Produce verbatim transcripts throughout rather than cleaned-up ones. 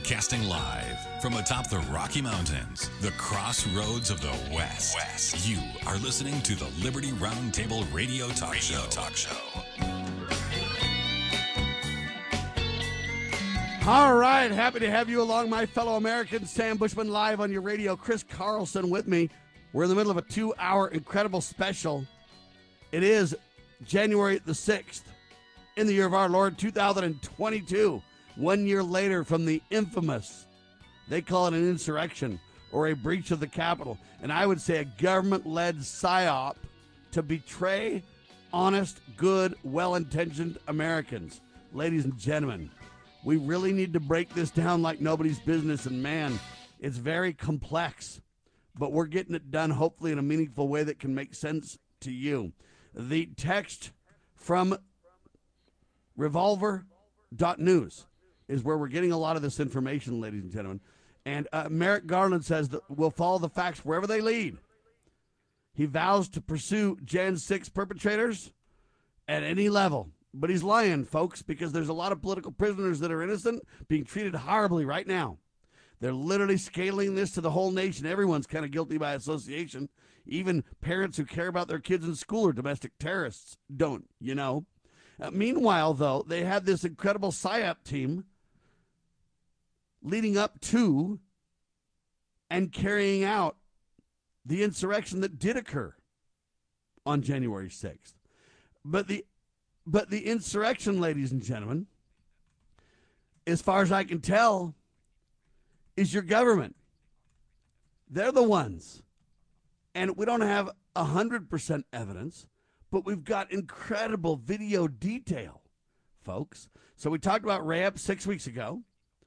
Broadcasting live from atop the Rocky Mountains, the crossroads of the West. West. You are listening to the Liberty Roundtable Radio Talk Radio Show. Talk Show. All right, happy to have you along, my fellow Americans. Sam Bushman live on your radio. Chris Carlson with me. We're in the middle of a two-hour incredible special. It is January the sixth in the year of our Lord, two thousand twenty-two. One year later from the infamous, they call it an insurrection or a breach of the Capitol, and I would say a government-led psyop to betray honest, good, well-intentioned Americans. Ladies and gentlemen, we really need to break this down like nobody's business, and man, it's very complex, but we're getting it done hopefully in a meaningful way that can make sense to you. The text from revolver dot news is where we're getting a lot of this information, ladies and gentlemen. And uh, Merrick Garland says that we'll follow the facts wherever they lead. He vows to pursue January sixth perpetrators at any level. But he's lying, folks, because there's a lot of political prisoners that are innocent being treated horribly right now. They're literally scaling this to the whole nation. Everyone's kind of guilty by association. Even parents who care about their kids in school are domestic terrorists. Don't, you know. Uh, meanwhile, though, they had this incredible psyop team leading up to and carrying out the insurrection that did occur on January sixth. But the but the insurrection, ladies and gentlemen, as far as I can tell, is your government. They're the ones. And we don't have one hundred percent evidence, but we've got incredible video detail, folks. So we talked about Ray Epps six weeks ago.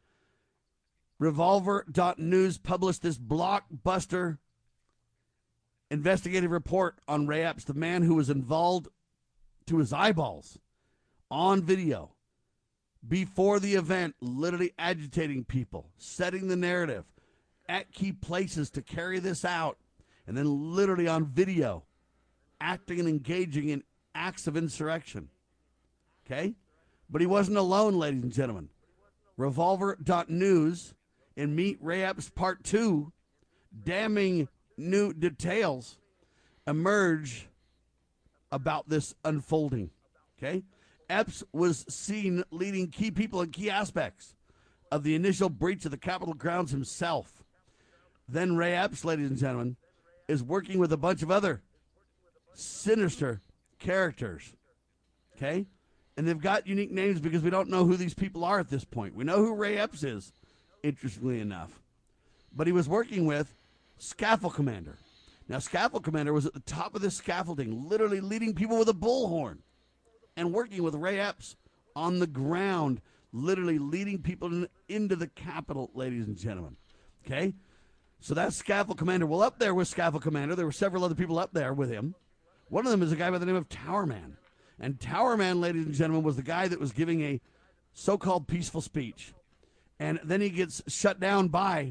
revolver dot news published this blockbuster investigative report on Ray Epps, the man who was involved to his eyeballs on video before the event, literally agitating people, setting the narrative at key places to carry this out, and then literally on video, acting and engaging in acts of insurrection. Okay? But he wasn't alone, ladies and gentlemen. revolver dot news and Meet Ray Epps Part two, damning new details emerge about this unfolding. Okay? Epps was seen leading key people in key aspects of the initial breach of the Capitol grounds himself. Then Ray Epps, ladies and gentlemen, is working with a bunch of other sinister characters. Okay? And they've got unique names because we don't know who these people are at this point. We know who Ray Epps is, interestingly enough. But he was working with Scaffold Commander. Now, Scaffold Commander was at the top of this scaffolding, literally leading people with a bullhorn and working with Ray Epps on the ground, literally leading people in, into the Capitol, ladies and gentlemen. Okay? So that's Scaffold Commander. Well, up there with Scaffold Commander, there were several other people up there with him. One of them is a guy by the name of Tower Man. And Tower Man, ladies and gentlemen, was the guy that was giving a so-called peaceful speech. And then he gets shut down by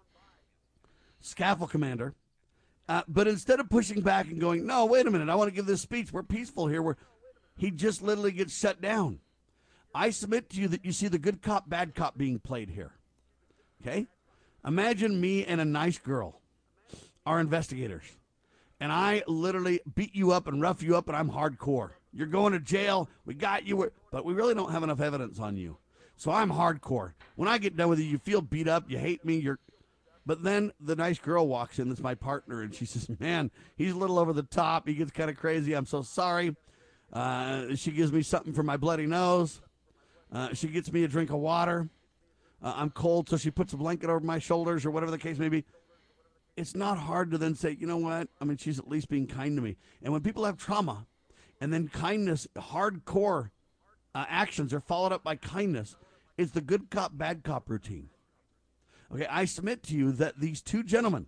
Scaffold Commander. Uh, but instead of pushing back and going, no, wait a minute, I want to give this speech. We're peaceful here. We're, he just literally gets shut down. I submit to you that you see the good cop, bad cop being played here. Okay? Imagine me and a nice girl are investigators. And I literally beat you up and rough you up, and I'm hardcore. You're going to jail. We got you. But we really don't have enough evidence on you. So I'm hardcore. When I get done with you, you feel beat up. You hate me. You're. But then the nice girl walks in. That's my partner. And she says, man, he's a little over the top. He gets kind of crazy. I'm so sorry. Uh, she gives me something for my bloody nose. Uh, she gets me a drink of water. Uh, I'm cold, so she puts a blanket over my shoulders or whatever the case may be. It's not hard to then say, you know what? I mean, she's at least being kind to me. And when people have trauma and then kindness, hardcore uh, actions are followed up by kindness, it's the good cop, bad cop routine. Okay, I submit to you that these two gentlemen,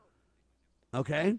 okay,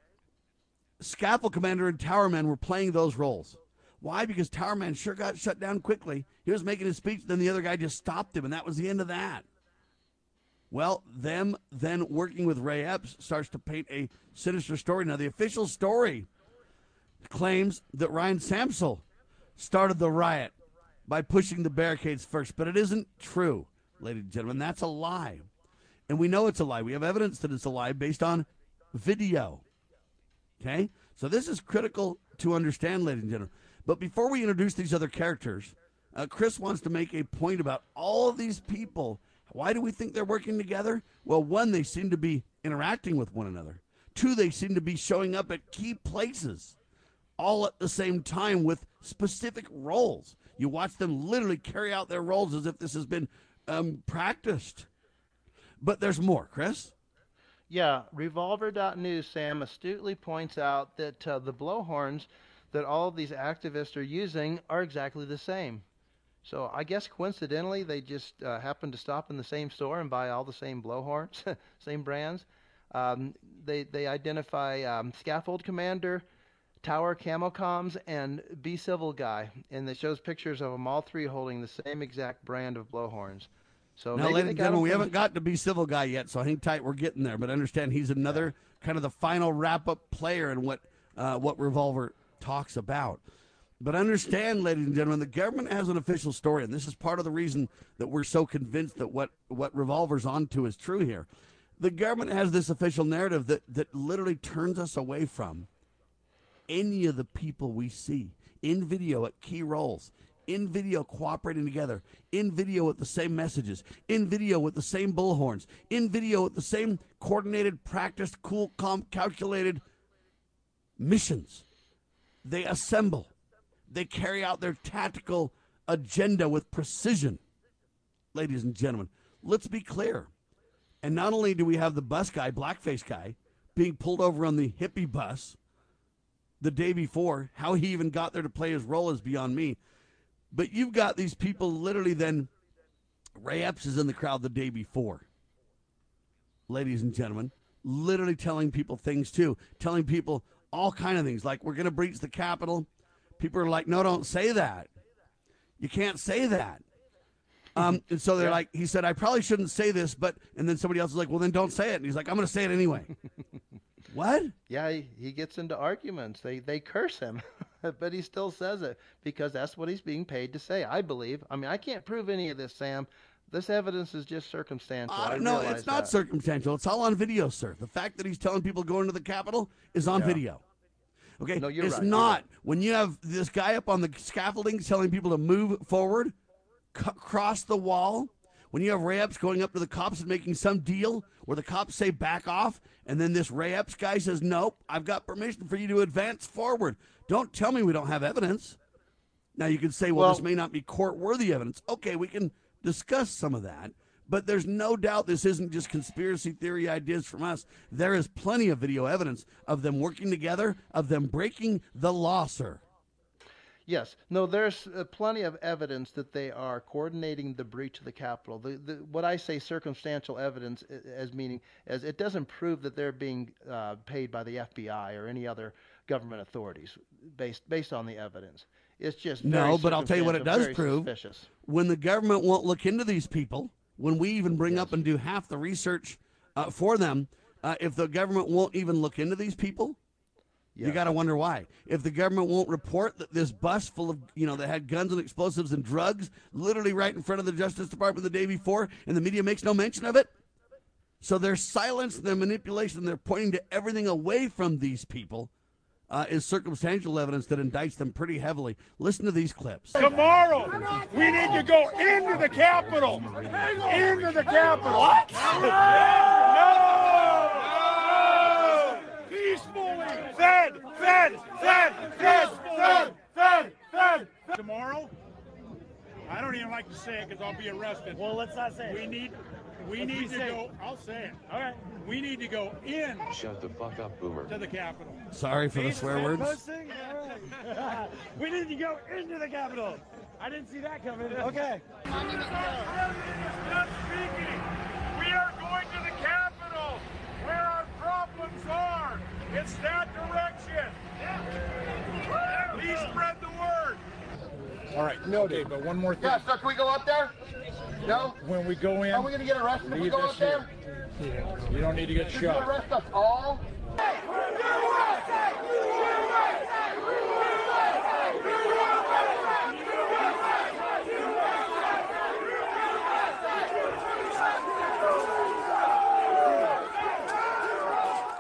Scaffold Commander and Tower Man were playing those roles. Why? Because Tower Man sure got shut down quickly. He was making his speech, then the other guy just stopped him, and that was the end of that. Well, them then working with Ray Epps starts to paint a sinister story. Now, the official story claims that Ryan Samsel started the riot by pushing the barricades first, but it isn't true, ladies and gentlemen. That's a lie. And we know it's a lie. We have evidence that it's a lie based on video. Okay? So this is critical to understand, ladies and gentlemen. But before we introduce these other characters, uh, Chris wants to make a point about all of these people. Why do we think they're working together? Well, one, they seem to be interacting with one another. Two, they seem to be showing up at key places all at the same time with specific roles. You watch them literally carry out their roles as if this has been um, practiced. But there's more, Chris. Yeah, Revolver dot news, Sam, astutely points out that uh, the blowhorns that all of these activists are using are exactly the same. So I guess coincidentally, they just uh, happen to stop in the same store and buy all the same blowhorns, same brands. Um, they, they identify um, Scaffold Commander, Tower Camocoms, and Be Civil Guy. And it shows pictures of them all three holding the same exact brand of blowhorns. So now, ladies and gentlemen, we haven't got to Be Civil Guy yet, so hang tight. We're getting there. But understand he's another yeah. kind of the final wrap-up player in what uh, what Revolver talks about. But understand, ladies and gentlemen, the government has an official story, and this is part of the reason that we're so convinced that what, what Revolver's onto is true here. The government has this official narrative that, that literally turns us away from any of the people we see in video at key roles, in video cooperating together, in video with the same messages, in video with the same bullhorns, in video with the same coordinated, practiced, cool, calm, calculated missions. They assemble. They carry out their tactical agenda with precision. Ladies and gentlemen, let's be clear. And not only do we have the bus guy, blackface guy, being pulled over on the hippie bus the day before, how he even got there to play his role is beyond me. But you've got these people literally then, Ray Epps is in the crowd the day before. Ladies and gentlemen, literally telling people things too, telling people all kind of things, like we're going to breach the Capitol. People are like, no, don't say that. You can't say that. Um, and so they're yeah. like, he said, I probably shouldn't say this, but, and then somebody else is like, well, then don't say it. And he's like, I'm going to say it anyway. What? Yeah, he, he gets into arguments. They they curse him, but he still says it because that's what he's being paid to say, I believe. I mean, I can't prove any of this, Sam. This evidence is just circumstantial. Uh, I no, it's not that. circumstantial. It's all on video, sir. The fact that he's telling people going to the Capitol is on yeah. video. Okay, no, you're it's right. not. Right. When you have this guy up on the scaffolding telling people to move forward, c- cross the wall, when you have Ray Epps going up to the cops and making some deal where the cops say back off, and then this Ray Epps guy says, nope, I've got permission for you to advance forward. Don't tell me we don't have evidence. Now, you can say, well, well this may not be court-worthy evidence. Okay, we can discuss some of that. But there's no doubt this isn't just conspiracy theory ideas from us. There is plenty of video evidence of them working together, of them breaking the law, sir. Yes. No, there's uh, plenty of evidence that they are coordinating the breach of the Capitol. The, the, what I say circumstantial evidence as meaning as it doesn't prove that they're being uh, paid by the F B I or any other government authorities based based on the evidence. It's just no, but I'll tell you what it does prove. Suspicious. When the government won't look into these people, when we even bring yes. up and do half the research uh, for them, uh, if the government won't even look into these people, yes. you got to wonder why. If the government won't report that this bus full of, you know, that had guns and explosives and drugs literally right in front of the Justice Department the day before, and the media makes no mention of it, so their silence, their manipulation, they're pointing to everything away from these people, Uh, is circumstantial evidence that indicts them pretty heavily. Listen to these clips. Tomorrow, we need to go into the Capitol. Into the Capitol. What? No! No! Peacefully. Fed, fed, fed, fed, fed, fed, fed. Tomorrow, I don't even like to say it because I'll be arrested. Well, let's not say it. We need, we let's need to safe. go, I'll say it. All right. We need to go in. Shut the fuck up, Boomer. To the Capitol. Sorry for the swear words. Right. We need to go into the Capitol. I didn't see that coming. Okay. The president is not speaking. We are going to the Capitol, where our problems are. It's that direction. Please spread the word. All right. No, okay, but one more thing. Yeah, so can we go up there? No? When we go in, are we going to get arrested if we go up there? Yeah. You don't need to get Did shot. you arrest us all?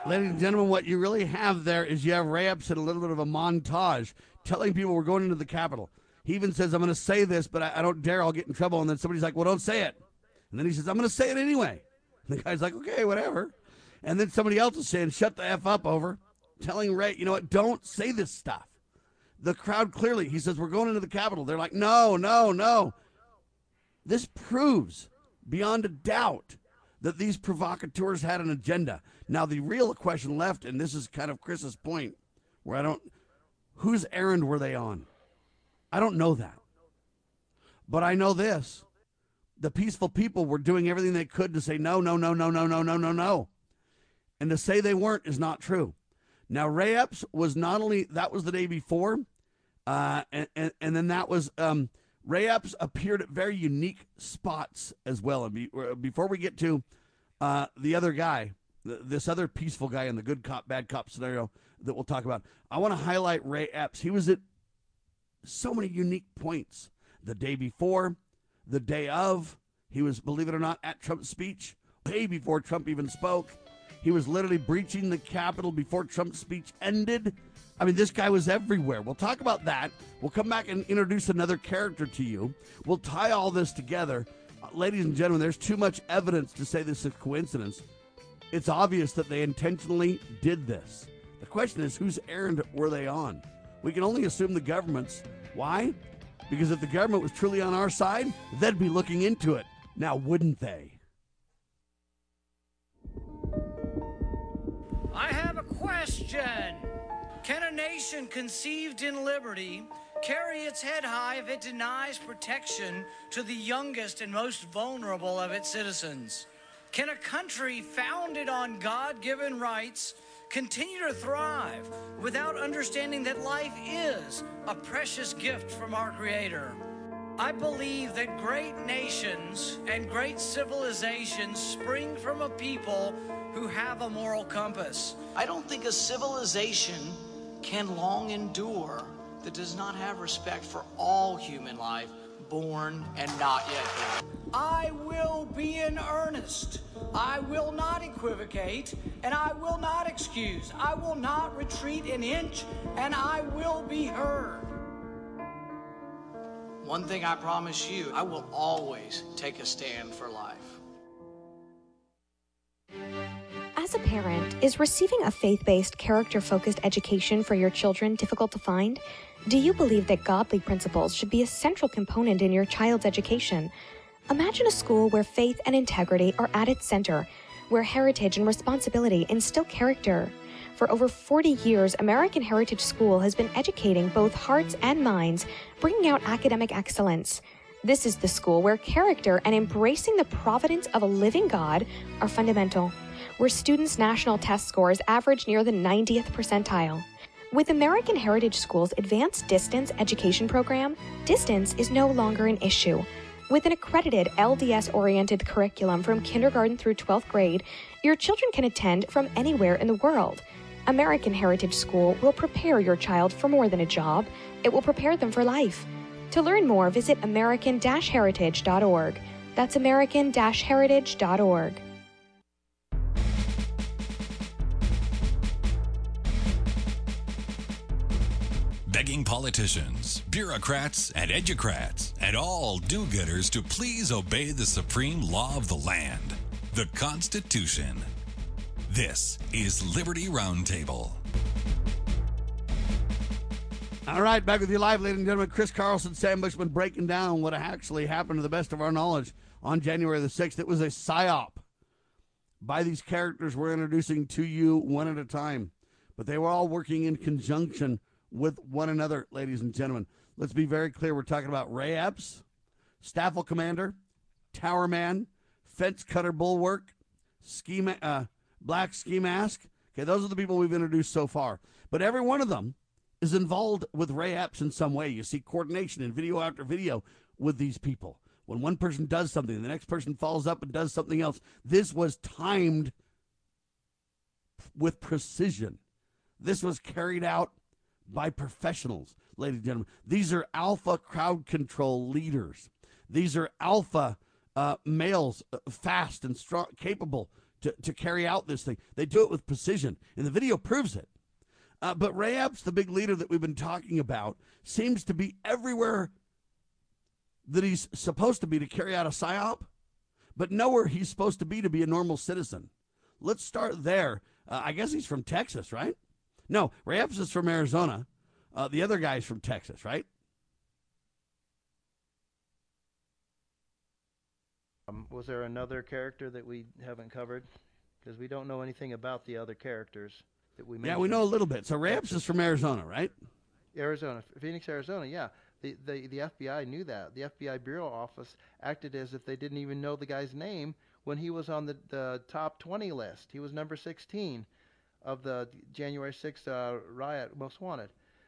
Ladies and gentlemen, what you really have there is you have Ray Epps in a little bit of a montage telling people we're going into the Capitol. He even says, I'm going to say this, but I, I don't dare, I'll get in trouble. And then somebody's like, well, don't say it. And then he says, I'm going to say it anyway. And the guy's like, okay, whatever. And then somebody else is saying, shut the F up over, telling Ray, you know what, don't say this stuff. The crowd clearly, he says, we're going into the Capitol. They're like, no, no, no. This proves beyond a doubt that these provocateurs had an agenda. Now, the real question left, and this is kind of Chris's point, where I don't, whose errand were they on? I don't know that. But I know this. The peaceful people were doing everything they could to say no, no, no, no, no, no, no, no, no. And to say they weren't is not true. Now, Ray Epps was not only, that was the day before, uh, and, and, and then that was, um, Ray Epps appeared at very unique spots as well. And be, before we get to uh, the other guy, th- this other peaceful guy in the good cop, bad cop scenario that we'll talk about, I want to highlight Ray Epps. He was at so many unique points. The day before, the day of, he was, believe it or not, at Trump's speech, way before Trump even spoke. He was literally breaching the Capitol before Trump's speech ended. I mean, this guy was everywhere. We'll talk about that. We'll come back and introduce another character to you. We'll tie all this together. Uh, ladies and gentlemen, there's too much evidence to say this is a coincidence. It's obvious that they intentionally did this. The question is, whose errand were they on? We can only assume the government's. Why? Because if the government was truly on our side, they'd be looking into it. Now, wouldn't they? I have a question. Can a nation conceived in liberty carry its head high if it denies protection to the youngest and most vulnerable of its citizens? Can a country founded on God-given rights continue to thrive without understanding that life is a precious gift from our Creator? I believe that great nations and great civilizations spring from a people who have a moral compass. I don't think a civilization can long endure that does not have respect for all human life, born and not yet born. I will be in earnest. I will not equivocate, and I will not excuse. I will not retreat an inch, and I will be heard. One thing I promise you, I will always take a stand for life. As a parent, is receiving a faith-based, character-focused education for your children difficult to find? Do you believe that godly principles should be a central component in your child's education? Imagine a school where faith and integrity are at its center, where heritage and responsibility instill character. For over forty years, American Heritage School has been educating both hearts and minds, bringing out academic excellence. This is the school where character and embracing the providence of a living God are fundamental, where students' national test scores average near the ninetieth percentile. With American Heritage School's advanced distance education program, distance is no longer an issue. With an accredited L D S-oriented curriculum from kindergarten through twelfth grade, your children can attend from anywhere in the world. American Heritage School will prepare your child for more than a job. It will prepare them for life. To learn more, visit american dash heritage dot org. That's american dash heritage dot org. Begging politicians, bureaucrats, and educrats, and all do-gooders to please obey the supreme law of the land, the Constitution. This is Liberty Roundtable. All right, back with you live, ladies and gentlemen. Chris Carlson, Sam Bushman, breaking down what actually happened to the best of our knowledge on January the sixth. It was a psyop by these characters we're introducing to you one at a time. But they were all working in conjunction with one another, ladies and gentlemen. Let's be very clear. We're talking about Ray Epps, Staffel Commander, Tower Man, Fence Cutter Bulwark, ski ma- uh, Black Ski Mask. Okay, those are the people we've introduced so far. But every one of them is involved with Ray Epps in some way. You see coordination in video after video with these people. When one person does something, the next person follows up and does something else. This was timed with precision. This was carried out by professionals, ladies and gentlemen. These are alpha crowd control leaders. These are alpha uh, males, uh, fast and strong, capable to, to carry out this thing. They do it with precision, and the video proves it. Uh, but Ray Epps, the big leader that we've been talking about, seems to be everywhere that he's supposed to be to carry out a psyop, but nowhere he's supposed to be to be a normal citizen. Let's start there. Uh, I guess he's from Texas, right? No, Ray Epps is from Arizona. Uh, the other guy's from Texas, right? Um, was there another character that we haven't covered? Because we don't know anything about the other characters that we mentioned. Yeah, we know a little bit. So Ray Epps is from Arizona, right? Arizona, Phoenix, Arizona, yeah. The, the, the F B I knew that. The F B I Bureau Office acted as if they didn't even know the guy's name when he was on the, the top twenty list. He was number sixteen of the January sixth uh, riot most wanted.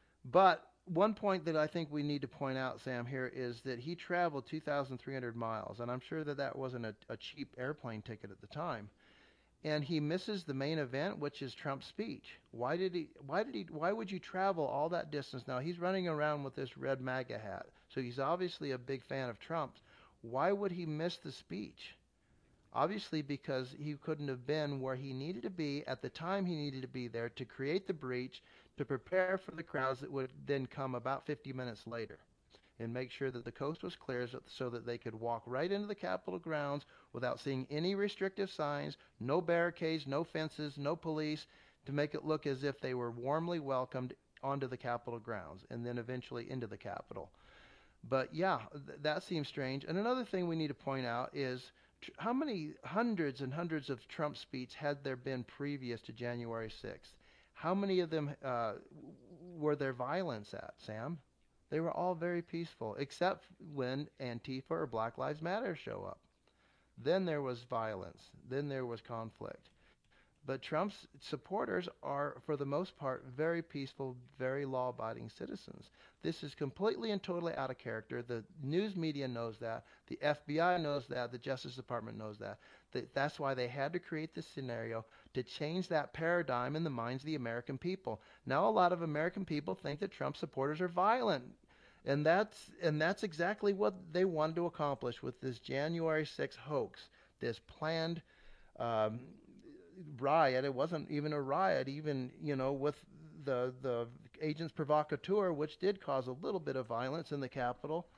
But one point that I think we need to point out, Sam, here is that he traveled two thousand three hundred miles, and I'm sure that that wasn't a, a cheap airplane ticket at the time. And he misses the main event, which is Trump's speech. Why did he? Why did he? Why would you travel all that distance? Now he's running around with this red MAGA hat, so he's obviously a big fan of Trump's. Why would he miss the speech? Obviously, because he couldn't have been where he needed to be at the time he needed to be there to create the breach, to prepare for the crowds that would then come about fifty minutes later, and make sure that the coast was clear so that they could walk right into the Capitol grounds without seeing any restrictive signs, no barricades, no fences, no police, to make it look as if they were warmly welcomed onto the Capitol grounds and then eventually into the Capitol. But yeah, th- that seems strange. And another thing we need to point out is tr- how many hundreds and hundreds of Trump speeches had there been previous to January sixth? How many of them uh, were there violence at, Sam? They were all very peaceful, except when Antifa or Black Lives Matter show up. Then there was violence. Then there was conflict. But Trump's supporters are, for the most part, very peaceful, very law-abiding citizens. This is completely and totally out of character. The news media knows that. The F B I knows that. The Justice Department knows that. That's why they had to create this scenario to change that paradigm in the minds of the American people. Now a lot of American people think that Trump supporters are violent. And that's and that's exactly what they wanted to accomplish with this January sixth hoax, this planned um, riot. It wasn't even a riot, even, you know, with the the agents provocateur, which did cause a little bit of violence in the Capitol.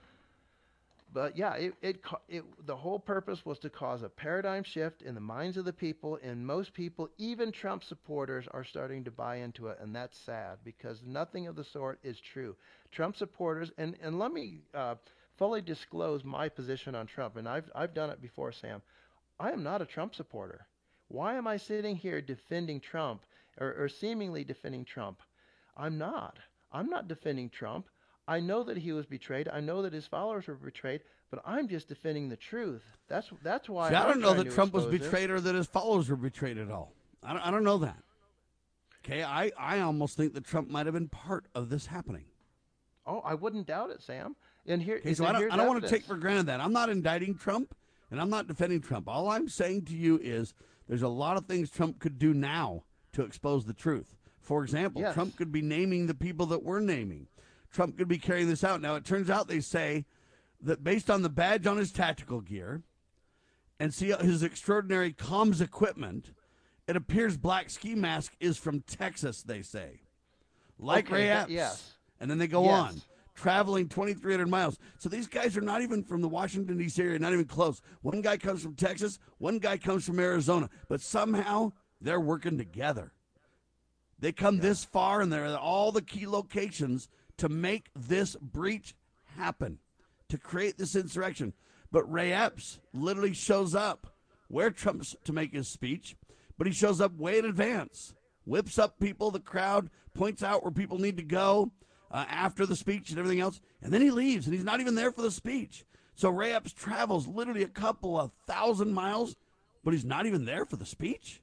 But yeah, it, it, it the whole purpose was to cause a paradigm shift in the minds of the people, and most people, even Trump supporters, are starting to buy into it, and that's sad because nothing of the sort is true. Trump supporters, and, and let me uh, fully disclose my position on Trump, and I've I've done it before, Sam. I am not a Trump supporter. Why am I sitting here defending Trump or, or seemingly defending Trump? I'm not. I'm not defending Trump. I know that he was betrayed. I know that his followers were betrayed, but I'm just defending the truth. That's that's why. See, I don't I'm know that to Trump was expose betrayed this. or that his followers were betrayed at all. I don't, I don't know that. Okay, I, I almost think that Trump might have been part of this happening. Oh, I wouldn't doubt it, Sam. And here, Okay, so and I don't, here's I don't want to evidence. take for granted that. I'm not indicting Trump, and I'm not defending Trump. All I'm saying to you is there's a lot of things Trump could do now to expose the truth. For example, Yes. Trump could be naming the people that we're naming. Trump could be carrying this out. Now, it turns out they say that based on the badge on his tactical gear and see his extraordinary comms equipment, it appears Black Ski Mask is from Texas, they say. Like Okay, Ray that- Epps. yes. And then they go Yes. on, traveling twenty-three hundred miles. So these guys are not even from the Washington, D C area, not even close. One guy comes from Texas, one guy comes from Arizona, but somehow they're working together. They come this far, and they're at all the key locations to make this breach happen, to create this insurrection. But Ray Epps literally shows up where Trump's to make his speech, but he shows up way in advance, whips up people, the crowd, points out where people need to go uh, after the speech and everything else, and then he leaves, and he's not even there for the speech. So Ray Epps travels literally a couple of thousand miles, but he's not even there for the speech?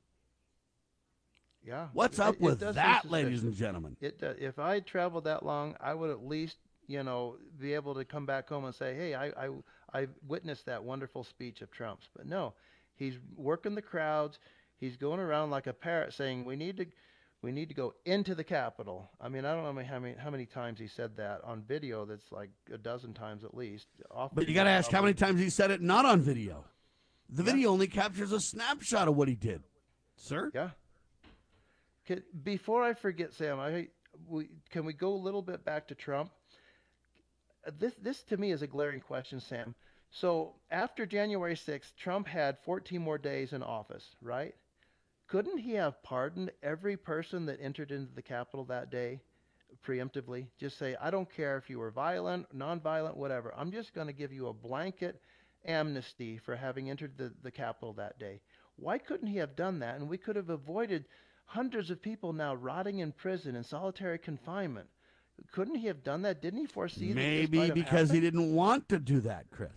Yeah. What's It- up it with does seem that, ladies suspicious. and gentlemen? It uh, if I traveled that long, I would at least, you know, be able to come back home and say, hey, I, I, I witnessed that wonderful speech of Trump's. But no, he's working the crowds. He's going around like a parrot saying, we need to, we need to go into the Capitol. I mean, I don't know how many how many times he said that on video. That's like a dozen times at least. Off But you video, got to ask how probably. many times he said it not on video. The video only captures a snapshot of what he did. Sir? Yeah. Can, before I forget, Sam, I we, can we go a little bit back to Trump? This, this to me is a glaring question, Sam. So after January sixth, Trump had fourteen more days in office, right? Couldn't he have pardoned every person that entered into the Capitol that day preemptively? Just say, I don't care if you were violent, nonviolent, whatever. I'm just going to give you a blanket amnesty for having entered the, the Capitol that day. Why couldn't he have done that? And we could have avoided hundreds of people now rotting in prison in solitary confinement. Couldn't he have done that? Didn't he foresee that? Maybe because he didn't want to do that, Chris.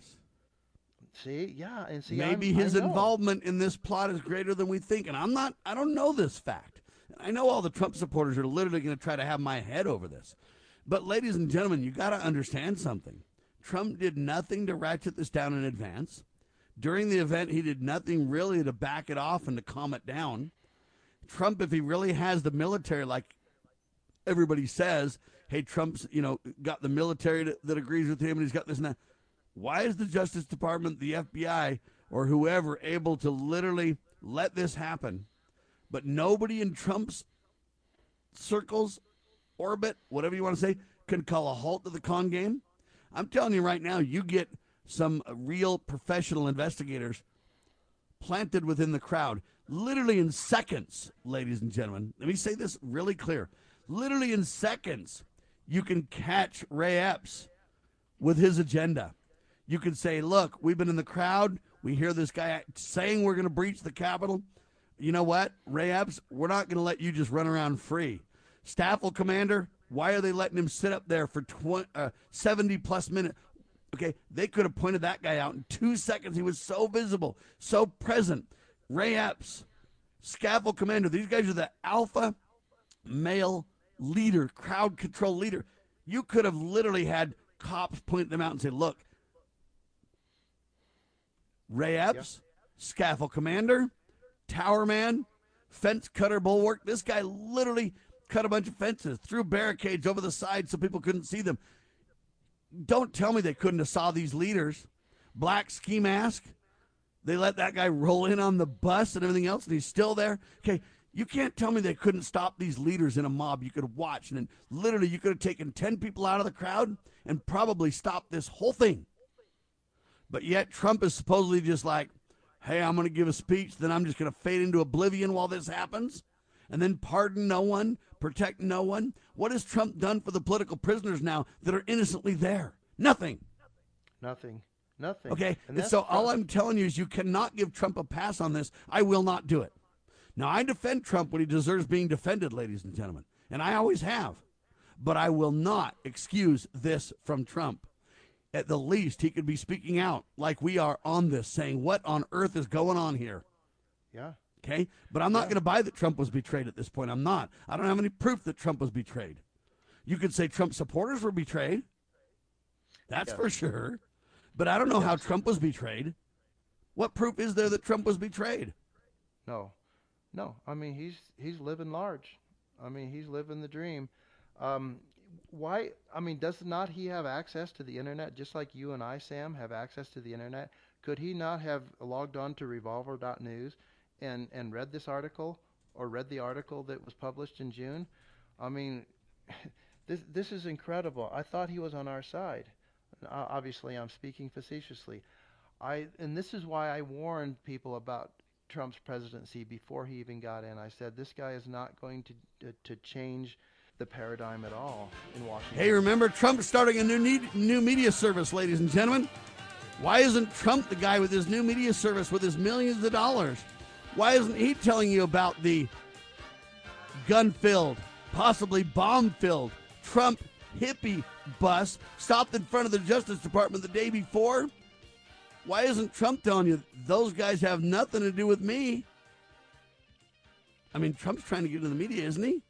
See, yeah, and see, maybe I'm, his I know. involvement in this plot is greater than we think, and I'm not. I don't know this fact. I know all the Trump supporters are literally going to try to have my head over this, but ladies and gentlemen, you got to understand something. Trump did nothing to ratchet this down in advance. During the event, he did nothing really to back it off and to calm it down. Trump, if he really has the military, like everybody says, hey, Trump's, you know, got the military that, that agrees with him, and he's got this and that. Why is the Justice Department, the F B I, or whoever able to literally let this happen, but nobody in Trump's circles, orbit, whatever you want to say, can call a halt to the con game? I'm telling you right now, you get some real professional investigators planted within the crowd, literally in seconds, ladies and gentlemen. Let me say this really clear. Literally in seconds, you can catch Ray Epps with his agenda. You can say, look, we've been in the crowd. We hear this guy saying we're going to breach the Capitol. You know what, Ray Epps, we're not going to let you just run around free. Staffel commander, why are they letting him sit up there for twenty, uh, seventy plus minutes? Okay, they could have pointed that guy out in two seconds. He was so visible, so present. Ray Epps, scaffold commander, these guys are the alpha male leader, crowd control leader. You could have literally had cops point them out and say, look, Ray Epps, yeah. Scaffold commander, tower man, fence cutter bulwark. This guy literally cut a bunch of fences, threw barricades over the side so people couldn't see them. Don't tell me they couldn't have saw these leaders. Black ski mask. They let that guy roll in on the bus and everything else, and he's still there. Okay, you can't tell me they couldn't stop these leaders in a mob. You could watch, and then literally you could have taken ten people out of the crowd and probably stopped this whole thing. But yet Trump is supposedly just like, hey, I'm going to give a speech, then I'm just going to fade into oblivion while this happens, and then pardon no one, protect no one. What has Trump done for the political prisoners now that are innocently there? Nothing. Nothing. Nothing. Okay, and and so all I'm telling you is you cannot give Trump a pass on this. I will not do it. Now, I defend Trump when he deserves being defended, ladies and gentlemen, and I always have. But I will not excuse this from Trump. At the least, he could be speaking out like we are on this, saying, what on earth is going on here? Yeah. Okay? But I'm not Yeah. going to buy that Trump was betrayed at this point. I'm not. I don't have any proof that Trump was betrayed. You could say Trump supporters were betrayed. That's Yes. for sure. But I don't know how Trump was betrayed. What proof is there that Trump was betrayed? No. No. I mean, he's he's living large. I mean, he's living the dream. Um, why? I mean, does not he have access to the internet just like you and I, Sam, have access to the internet? Could he not have logged on to revolver dot news and, and read this article or read the article that was published in June? I mean, this this is incredible. I thought he was on our side. Uh, obviously, I'm speaking facetiously. I and this is why I warned people about Trump's presidency before he even got in. I said this guy is not going to uh, to change the paradigm at all in Washington. Hey, remember Trump starting a new need, new media service, ladies and gentlemen? Why isn't Trump the guy with his new media service with his millions of dollars? Why isn't he telling you about the gun-filled, possibly bomb-filled Trump hippie bus stopped in front of the Justice Department the day before? Why isn't Trump telling you those guys have nothing to do with me? I mean, Trump's trying to get into the media, isn't he?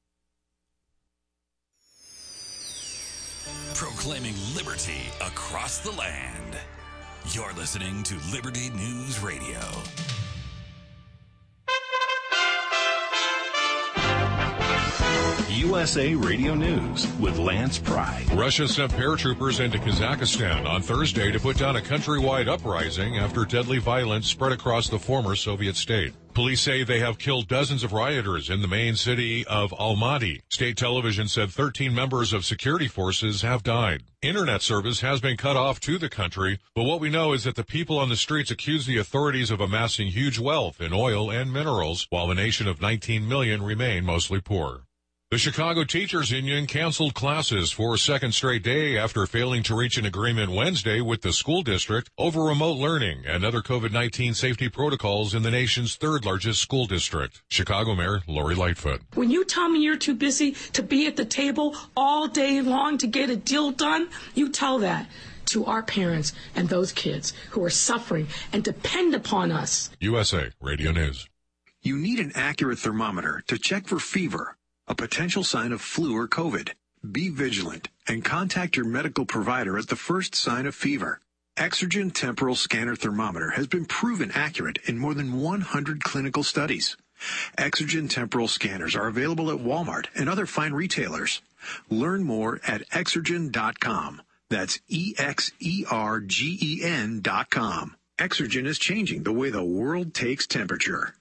Proclaiming liberty across the land. You're listening to Liberty News Radio. You U S A Radio News with Lance Pry. Russia sent paratroopers into Kazakhstan on Thursday to put down a countrywide uprising after deadly violence spread across the former Soviet state. Police say they have killed dozens of rioters in the main city of Almaty. State television said thirteen members of security forces have died. Internet service has been cut off to the country, but what we know is that the people on the streets accuse the authorities of amassing huge wealth in oil and minerals, while the nation of nineteen million remain mostly poor. The Chicago Teachers Union canceled classes for a second straight day after failing to reach an agreement Wednesday with the school district over remote learning and other COVID nineteen safety protocols in the nation's third largest school district. Chicago Mayor Lori Lightfoot. When you tell me you're too busy to be at the table all day long to get a deal done, you tell that to our parents and those kids who are suffering and depend upon us. U S A Radio News. You need an accurate thermometer to check for fever, a potential sign of flu or COVID. Be vigilant and contact your medical provider at the first sign of fever. Exergen Temporal Scanner Thermometer has been proven accurate in more than one hundred clinical studies. Exergen Temporal Scanners are available at Walmart and other fine retailers. Learn more at exergen dot com. That's E X E R G E N dot com. Exergen is changing the way the world takes temperature.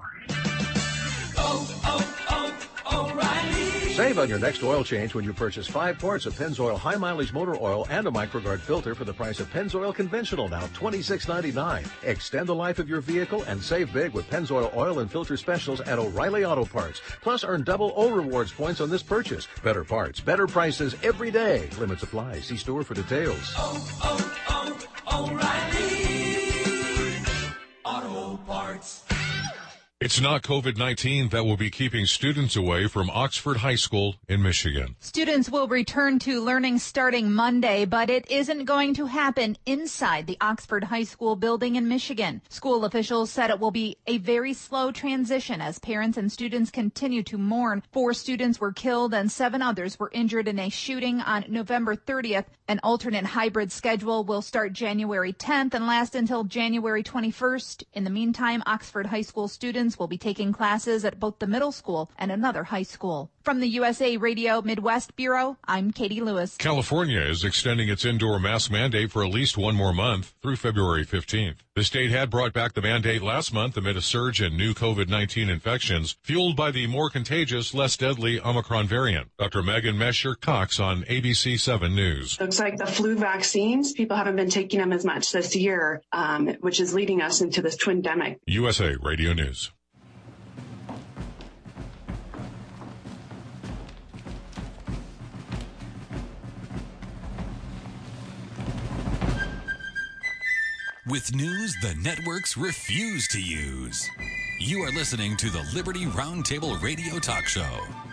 Save on your next oil change when you purchase five quarts of Pennzoil High Mileage Motor Oil and a MicroGuard filter for the price of Pennzoil Conventional, now twenty-six ninety-nine. Extend the life of your vehicle and save big with Pennzoil Oil and Filter Specials at O'Reilly Auto Parts. Plus, earn double O Rewards points on this purchase. Better parts, better prices every day. Limits apply. See store for details. Oh, oh, oh, O'Reilly Auto Parts. It's not COVID nineteen that will be keeping students away from Oxford High School in Michigan. Students will return to learning starting Monday, but it isn't going to happen inside the Oxford High School building in Michigan. School officials said it will be a very slow transition as parents and students continue to mourn. Four students were killed and seven others were injured in a shooting on November thirtieth. An alternate hybrid schedule will start January tenth and last until January twenty-first. In the meantime, Oxford High School students will be taking classes at both the middle school and another high school. From the U S A Radio Midwest Bureau, I'm Katie Lewis. California is extending its indoor mask mandate for at least one more month through February fifteenth. The state had brought back the mandate last month amid a surge in new COVID nineteen infections, fueled by the more contagious, less deadly Omicron variant. Doctor Megan Mesher-Cox on A B C seven News. Looks like the flu vaccines, people haven't been taking them as much this year, um, which is leading us into this twindemic. U S A Radio News. With news the networks refuse to use. You are listening to the Liberty Roundtable Radio Talk Show.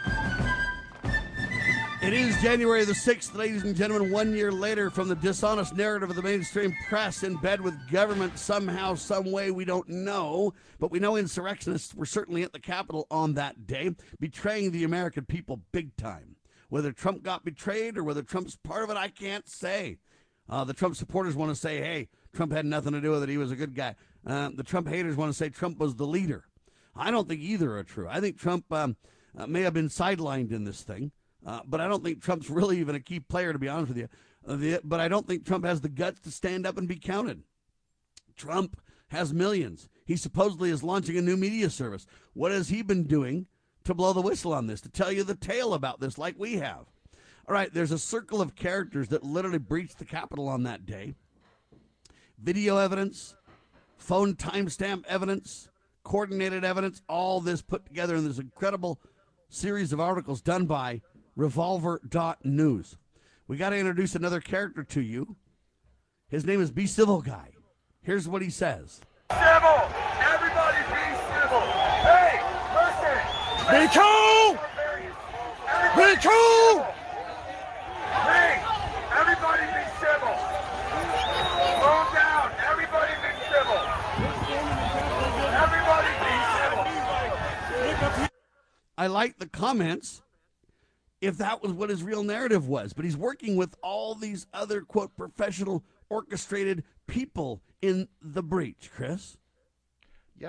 It is January the sixth, ladies and gentlemen, one year later from the dishonest narrative of the mainstream press in bed with government somehow, some way, we don't know. But we know insurrectionists were certainly at the Capitol on that day, betraying the American people big time. Whether Trump got betrayed or whether Trump's part of it, I can't say. Uh, the Trump supporters want to say, hey, Trump had nothing to do with it. He was a good guy. Uh, the Trump haters want to say Trump was the leader. I don't think either are true. I think Trump um, uh, may have been sidelined in this thing, uh, but I don't think Trump's really even a key player, to be honest with you. Uh, the, but I don't think Trump has the guts to stand up and be counted. Trump has millions. He supposedly is launching a new media service. What has he been doing to blow the whistle on this, to tell you the tale about this like we have? All right, there's a circle of characters that literally breached the Capitol on that day. Video evidence, phone timestamp evidence, coordinated evidence, all this put together in this incredible series of articles done by Revolver dot news. We got to introduce another character to you. His name is Be Civil Guy. Here's what he says. Civil! Everybody be civil! Hey, listen! Be cool! Be cool! Hey, everybody be civil! Calm down! Everybody be civil! Everybody be civil! I like the comments if that was what his real narrative was, but he's working with all these other, quote, professional, orchestrated people in the breach, Chris. Yeah.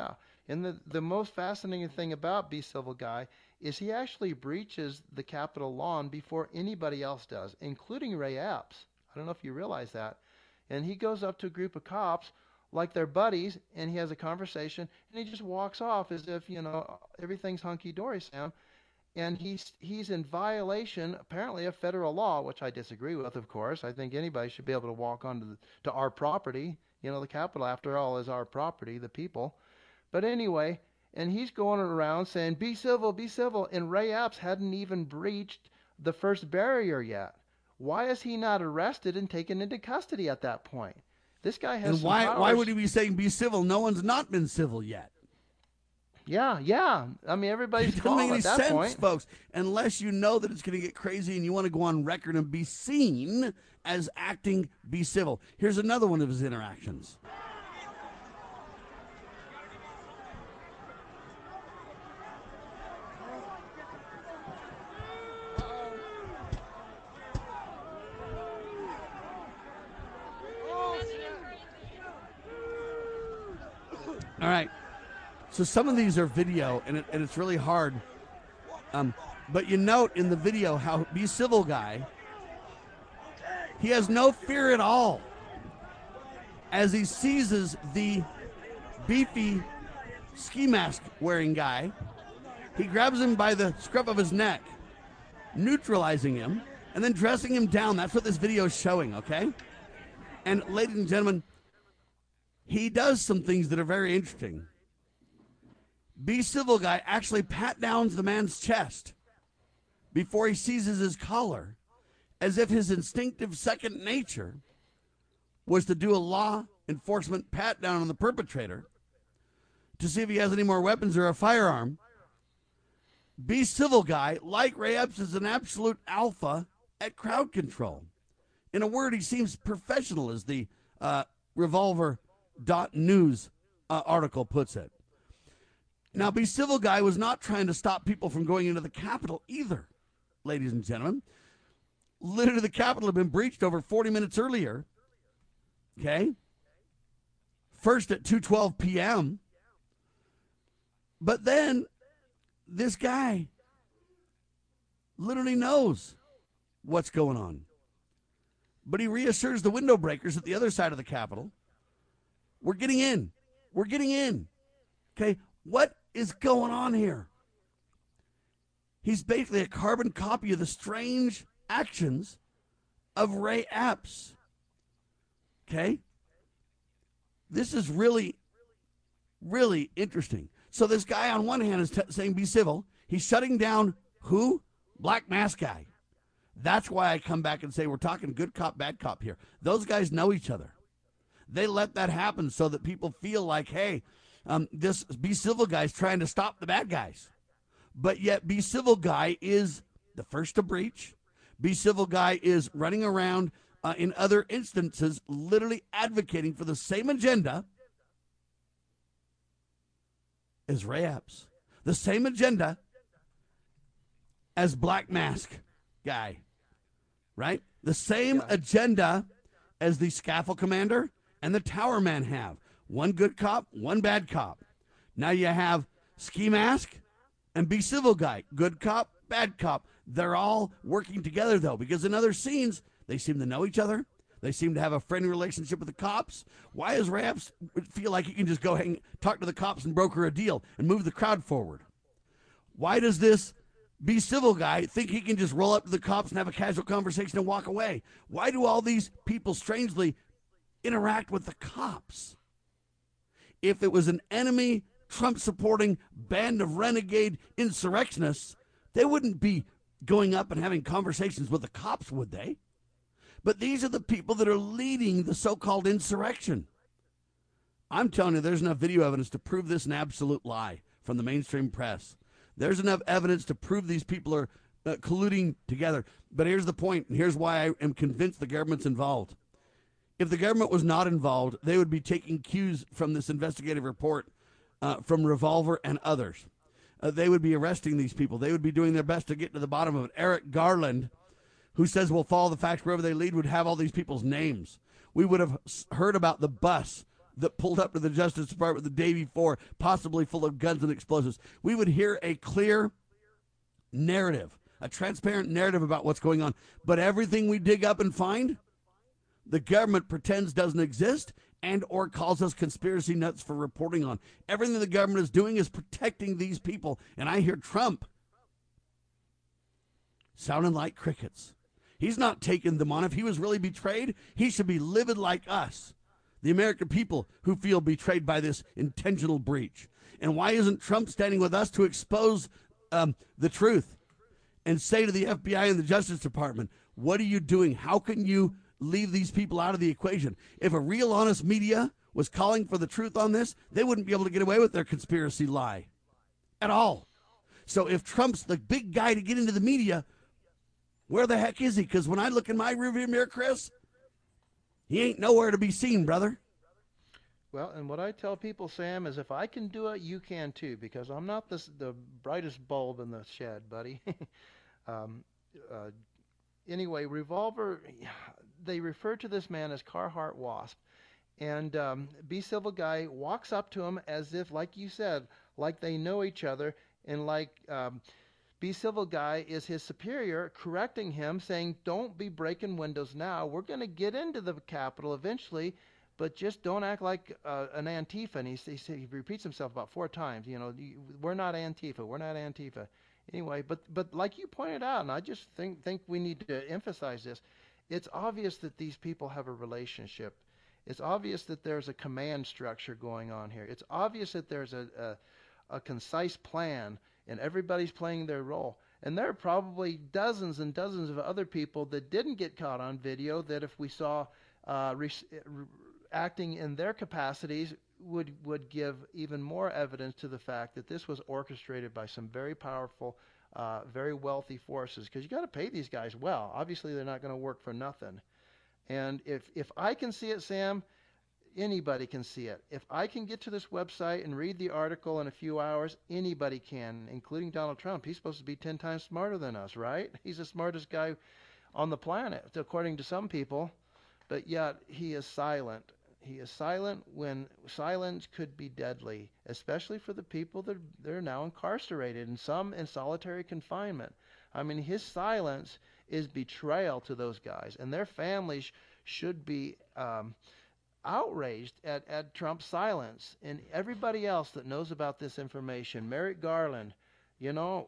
And the, the most fascinating thing about Be Civil Guy is he actually breaches the Capitol lawn before anybody else does, including Ray Epps. I don't know if you realize that. And he goes up to a group of cops like they're buddies, and he has a conversation, and he just walks off as if, you know, everything's hunky-dory, Sam. And he's he's in violation, apparently, of federal law, which I disagree with, of course. I think anybody should be able to walk onto the, to our property. You know, the Capitol, after all, is our property, the people. But anyway, and he's going around saying, be civil, be civil. And Ray Epps hadn't even breached the first barrier yet. Why is he not arrested and taken into custody at that point? This guy has And some why, powers. why would he be saying be civil? No one's not been civil yet. Yeah, yeah. I mean, everybody's It doesn't make calm any at that sense, point. folks, unless you know that it's going to get crazy and you want to go on record and be seen as acting be civil. Here's another one of his interactions. All right. So some of these are video, and, it, and it's really hard. Um, but you note in the video how Be Civil Guy, he has no fear at all as he seizes the beefy ski mask wearing guy. He grabs him by the scruff of his neck, neutralizing him, and then dressing him down. That's what this video is showing, okay? And ladies and gentlemen, he does some things that are very interesting. Be Civil Guy actually pat downs the man's chest before he seizes his collar, as if his instinctive second nature was to do a law enforcement pat down on the perpetrator to see if he has any more weapons or a firearm. Be Civil Guy, like Ray Epps, is an absolute alpha at crowd control. In a word, he seems professional, as the uh, Revolver dot news uh, article puts it. Now, Be Civil Guy was not trying to stop people from going into the Capitol either, ladies and gentlemen. Literally, the Capitol had been breached over forty minutes earlier, okay? First at two twelve p.m., but then this guy literally knows what's going on. But he reassures the window breakers at the other side of the Capitol, we're getting in. We're getting in. Okay, what is going on here? He's basically a carbon copy of the strange actions of Ray Epps. Okay? This is really, really interesting. So this guy on one hand is t- saying be civil. He's shutting down who? Black Mask Guy. That's why I come back and say we're talking good cop, bad cop here. Those guys know each other. They let that happen so that people feel like, hey, um, this Be Civil Guy is trying to stop the bad guys. But yet Be Civil Guy is the first to breach. Be Civil Guy is running around uh, in other instances literally advocating for the same agenda as Ray Epps. The same agenda as Black Mask Guy. Right? The same yeah. agenda as the Scaffold Commander and the Tower Man have. One good cop, one bad cop. Now you have Ski Mask and Be Civil Guy. Good cop, bad cop. They're all working together, though, because in other scenes, they seem to know each other. They seem to have a friendly relationship with the cops. Why does Ray Epps feel like he can just go hang, talk to the cops and broker a deal and move the crowd forward? Why does this Be Civil Guy think he can just roll up to the cops and have a casual conversation and walk away? Why do all these people strangely interact with the cops? If it was an enemy, Trump-supporting band of renegade insurrectionists, they wouldn't be going up and having conversations with the cops, would they? But these are the people that are leading the so-called insurrection. I'm telling you, there's enough video evidence to prove this an absolute lie from the mainstream press. There's enough evidence to prove these people are uh, colluding together. But here's the point, and here's why I am convinced the government's involved. If the government was not involved, they would be taking cues from this investigative report uh, from Revolver and others. Uh, they would be arresting these people. They would be doing their best to get to the bottom of it. Eric Garland, who says we'll follow the facts wherever they lead, would have all these people's names. We would have heard about the bus that pulled up to the Justice Department the day before, possibly full of guns and explosives. We would hear a clear narrative, a transparent narrative about what's going on. But everything we dig up and find, the government pretends doesn't exist and or calls us conspiracy nuts for reporting on. Everything the government is doing is protecting these people. And I hear Trump sounding like crickets. He's not taking them on. If he was really betrayed, he should be livid like us, the American people who feel betrayed by this intentional breach. And why isn't Trump standing with us to expose um, the truth and say to the F B I and the Justice Department, what are you doing? How can you leave these people out of the equation? If a real honest media was calling for the truth on this, they wouldn't be able to get away with their conspiracy lie at all. So if Trump's the big guy to get into the media, where the heck is he? Because when I look in my rearview mirror, Chris, he ain't nowhere to be seen, brother. Well, and what I tell people, Sam, is if I can do it, you can too, because I'm not this, the brightest bulb in the shed, buddy. um, uh, anyway, Revolver, they refer to this man as Carhartt Wasp. And um, Be Civil guy walks up to him as if, like you said, like they know each other, and like um, Be Civil guy is his superior, correcting him, saying, don't be breaking windows now. We're going to get into the Capitol eventually, but just don't act like uh, an Antifa. And he, he, he repeats himself about four times. You know, we're not Antifa. We're not Antifa. Anyway, but but like you pointed out, and I just think think we need to emphasize this, it's obvious that these people have a relationship. It's obvious that there's a command structure going on here. It's obvious that there's a, a, a concise plan, and everybody's playing their role. And there are probably dozens and dozens of other people that didn't get caught on video that if we saw uh, re- re- acting in their capacities would would give even more evidence to the fact that this was orchestrated by some very powerful, uh, very wealthy forces. Because you got to pay these guys well. Obviously, they're not going to work for nothing. And if if I can see it, Sam, anybody can see it. If I can get to this website and read the article in a few hours, anybody can, including Donald Trump. He's supposed to be ten times smarter than us, right? He's the smartest guy on the planet, according to some people. But yet he is silent. He is silent when silence could be deadly, especially for the people that they're now incarcerated, and some in solitary confinement. I mean, his silence is betrayal to those guys, and their families should be um, outraged at, at Trump's silence. And everybody else that knows about this information, Merrick Garland, you know,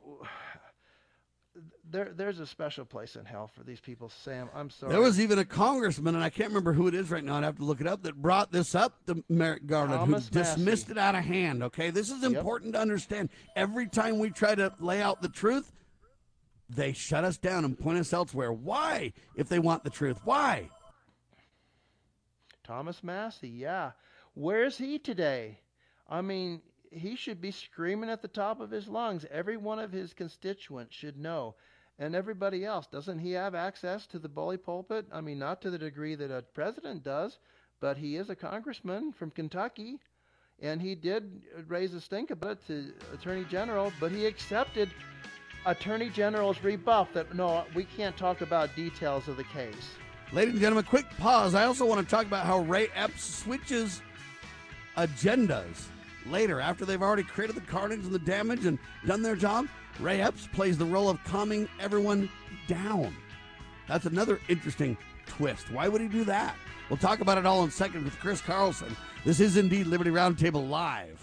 there there's a special place in hell for these people, Sam. I'm sorry. There was even a congressman, and I can't remember who it is right now, I'd have to look it up, that brought this up to Merrick Garland, Thomas who dismissed Massey. it out of hand, okay? This is important to understand. Every time we try to lay out the truth, they shut us down and point us elsewhere. Why, if they want the truth? Why? Thomas Massey, yeah. Where's he today? I mean, he should be screaming at the top of his lungs. Every one of his constituents should know. And everybody else. Doesn't he have access to the bully pulpit? I mean, not to the degree that a president does, but he is a congressman from Kentucky. And he did raise a stink about it to Attorney General, but he accepted Attorney General's rebuff that, no, we can't talk about details of the case. Ladies and gentlemen, quick pause. I also want to talk about how Ray Epps switches agendas later. After they've already created the carnage and the damage and done their job, Ray Epps plays the role of calming everyone down. That's another interesting twist. Why would he do that? We'll talk about it all in a second with Chris Carlson. This is indeed Liberty Roundtable Live.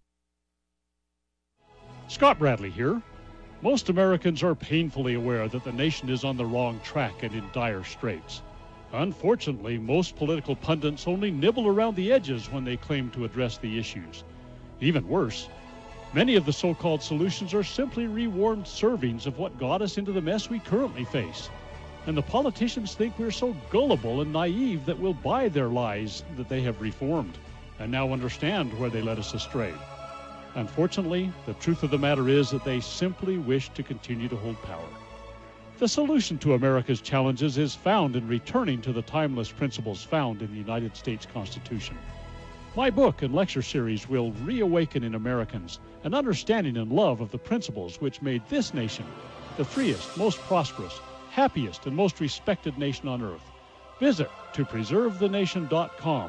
Scott Bradley here. Most Americans are painfully aware that the nation is on the wrong track and in dire straits. Unfortunately, most political pundits only nibble around the edges when they claim to address the issues. Even worse, many of the so-called solutions are simply rewarmed servings of what got us into the mess we currently face. And the politicians think we're so gullible and naive that we'll buy their lies that they have reformed and now understand where they led us astray. Unfortunately, the truth of the matter is that they simply wish to continue to hold power. The solution to America's challenges is found in returning to the timeless principles found in the United States Constitution. My book and lecture series will reawaken in Americans an understanding and love of the principles which made this nation the freest, most prosperous, happiest, and most respected nation on earth. Visit to preserve the nation dot com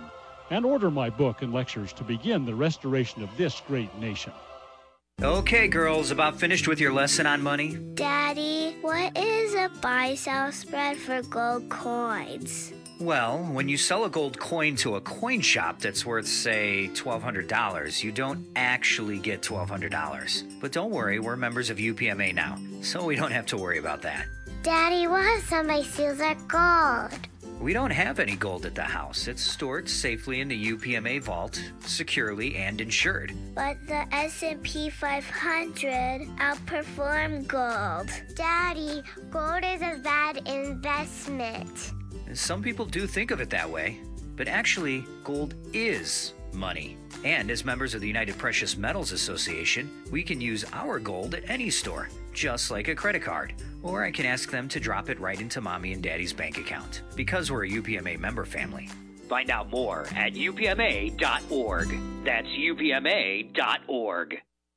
and order my book and lectures to begin the restoration of this great nation. Okay, girls, about finished with your lesson on money? Daddy, what is a buy-sell spread for gold coins? Well, when you sell a gold coin to a coin shop that's worth, say, twelve hundred dollars, you don't actually get twelve hundred dollars. But don't worry, we're members of U P M A now, so we don't have to worry about that. Daddy, what if somebody steals our gold? We don't have any gold at the house. It's stored safely in the U P M A vault, securely and insured. But the S and P five hundred outperformed gold. Daddy, gold is a bad investment. Some people do think of it that way, but actually, gold is money. And as members of the United Precious Metals Association, we can use our gold at any store, just like a credit card. Or I can ask them to drop it right into Mommy and Daddy's bank account, because we're a U P M A member family. Find out more at U P M A dot org. That's U P M A dot org.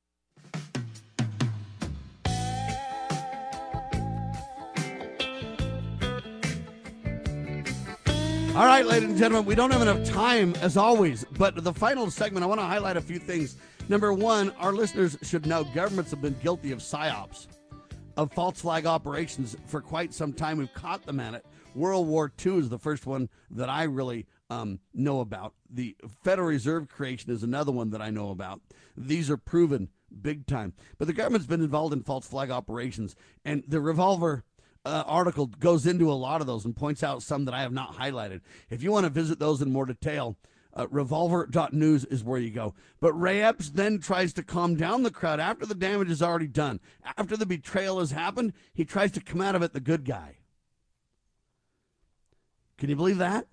All right, ladies and gentlemen, we don't have enough time, as always, but the final segment, I want to highlight a few things. Number one, our listeners should know governments have been guilty of psyops, of false flag operations for quite some time. We've caught them at it. World War Two is the first one that I really um, know about. The Federal Reserve creation is another one that I know about. These are proven big time. But the government's been involved in false flag operations, and the Revolver Uh, article goes into a lot of those and points out some that I have not highlighted. If you want to visit those in more detail, uh, revolver dot news is where you go. But Ray Epps then tries to calm down the crowd after the damage is already done. After the betrayal has happened, he tries to come out of it the good guy. Can you believe that?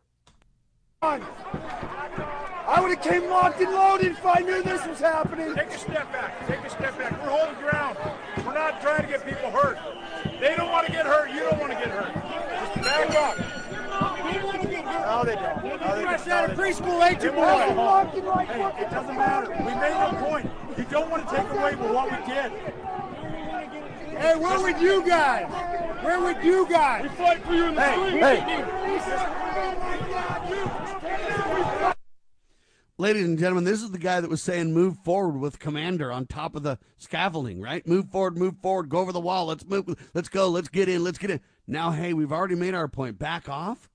I would have came locked and loaded if I knew this was happening. Take a step back. Take a step back. We're holding ground. We're not trying to get people hurt. They don't want to get hurt. You don't want to get hurt. Just back up. No, they don't. No, they fresh out of preschool, ain't you, boy? Hey, it doesn't matter. We made a point. You don't want to take away with what we did. Hey, where would you guys? Where would you guys? We fight for you in the street. Hey, hey. Ladies and gentlemen, this is the guy that was saying move forward with Commander on top of the scaffolding, right? Move forward, move forward, go over the wall. Let's move. Let's go. Let's get in. Let's get in. Now, hey, we've already made our point. Back off.